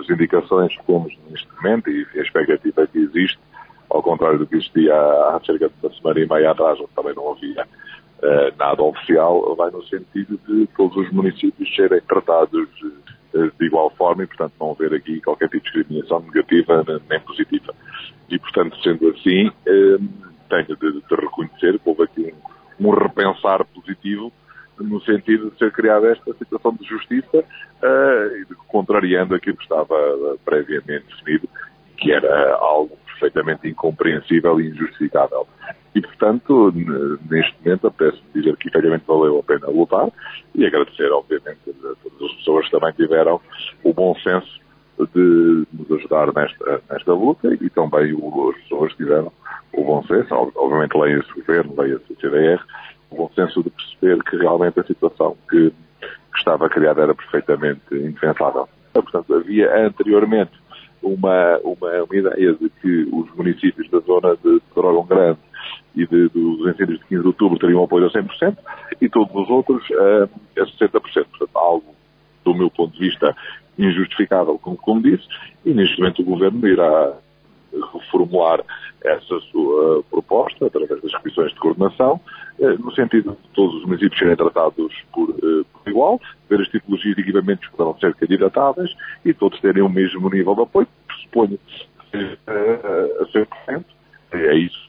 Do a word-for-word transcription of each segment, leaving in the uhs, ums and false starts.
as indicações que temos neste momento e a expectativa que existe, ao contrário do que existia há cerca de uma semana e meia atrás, onde também não havia uh, nada oficial, vai no sentido de todos os municípios serem tratados uh, de igual forma e, portanto, não haver aqui qualquer tipo de discriminação negativa nem positiva. E, portanto, sendo assim, uh, tenho de, de reconhecer que houve aqui um, um repensar positivo no sentido de ser criada esta situação de justiça, uh, contrariando aquilo que estava uh, previamente definido, que era algo perfeitamente incompreensível e injustificável. E, portanto, neste momento, apetece dizer que efetivamente valeu a pena lutar e agradecer, obviamente, a todas as pessoas que também tiveram o bom senso de nos ajudar nesta, nesta luta e também as pessoas que tiveram o bom senso, obviamente leia-se o governo, leia-se o C D R, o bom senso de perceber que realmente a situação que, que estava criada era perfeitamente indefensável. Portanto, havia anteriormente uma, uma, uma ideia de que os municípios da zona de Dragão Grande e de, dos incêndios de quinze de outubro teriam apoio a cem por cento e todos os outros a, a sessenta por cento. Portanto, algo, do meu ponto de vista, injustificável, como, como disse, e neste momento o Governo irá reformular essa sua proposta através das comissões de coordenação, no sentido de todos os municípios serem tratados por, por igual, ver as tipologias de equipamentos que poderão ser candidatáveis e todos terem o mesmo nível de apoio, suponho que a cem por cento. É isso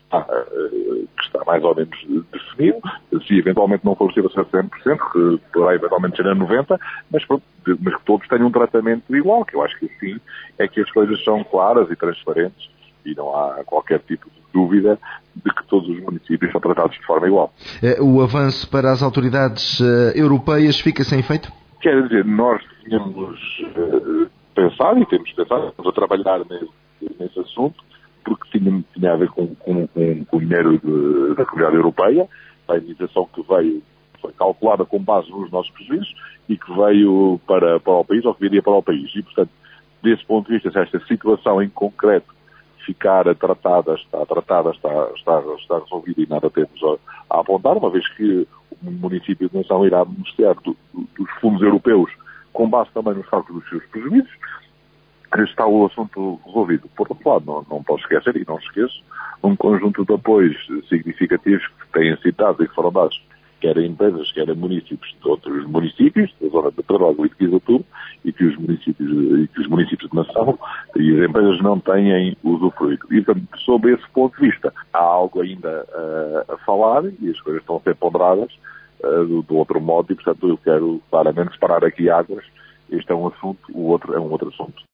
que está mais ou menos definido. Se eventualmente não for possível ser cem por cento, que poderá eventualmente ser a noventa por cento, mas, pronto, mas que todos tenham um tratamento igual, que eu acho que assim é que as coisas são claras e transparentes e não há qualquer tipo de dúvida de que todos os municípios são tratados de forma igual. O avanço para as autoridades europeias fica sem efeito? Quer dizer, nós tínhamos uh, pensado e temos pensado, estamos a trabalhar nesse, nesse assunto, porque tinha, tinha a ver com, com, com, com o dinheiro de, da Comunidade Europeia, a indenização que veio, foi calculada com base nos nossos prejuízos e que veio para, para o país, ou que viria para o país. E, portanto, desse ponto de vista, se esta situação em concreto ficar tratada, está tratada, está, está, está resolvida e nada temos a, a apontar, uma vez que o município de Nação irá beneficiar do, do, dos fundos europeus com base também nos cálculos dos seus prejuízos, está o assunto resolvido. Por outro lado, não, não posso esquecer, e não esqueço, um conjunto de apoios significativos que têm citado e que foram dados, quer a empresas, quer a municípios de outros municípios, da zona de Trabalho e de quinze de outubro, e que os municípios, e que os municípios de Nação e as empresas não têm usufruído. E, portanto, sob esse ponto de vista, há algo ainda uh, a falar e as coisas estão a ser ponderadas uh, do, do outro modo e, portanto, eu quero claramente separar aqui águas. Este é um assunto, o outro é um outro assunto.